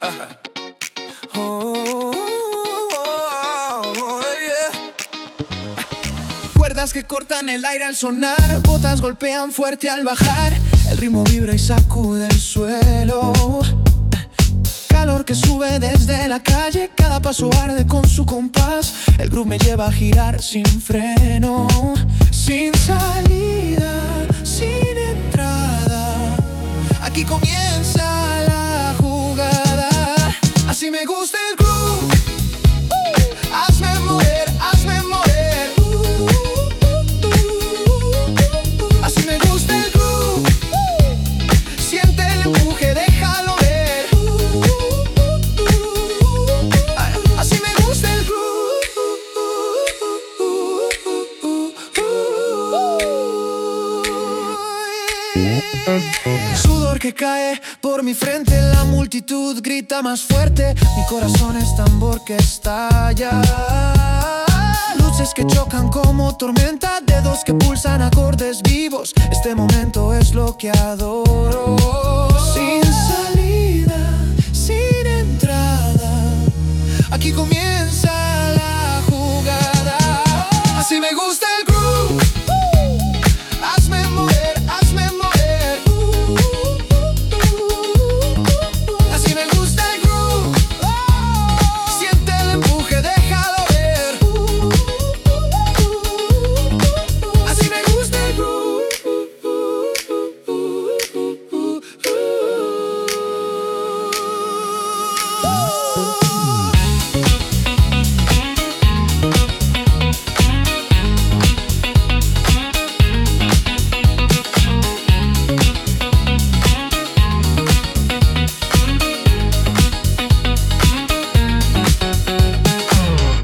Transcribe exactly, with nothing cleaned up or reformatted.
Oh, oh, oh, yeah. Cuerdas que cortan el aire al sonar, botas golpean fuerte al bajar. El ritmo vibra y sacude el suelo. Calor que sube desde la calle, cada paso arde con su compás. El groove me lleva a girar sin freno, sin salida, sin entrada. Aquí comienza la jugada. Así me gusta el groove. uh, Hazme mover, hazme mover. uh, uh, uh, uh, uh. Así me gusta el groove. uh, Siente el empuje, déjalo ver. uh, uh, uh, uh. Así me gusta el groove. uh, uh, uh, uh, uh. Sudor que cae por mi frente, la multitud grita más fuerte. Mi corazón es tambor que estalla. Luces que chocan como tormenta, dedos que pulsan acordes vivos. Este momento es lo que adoro.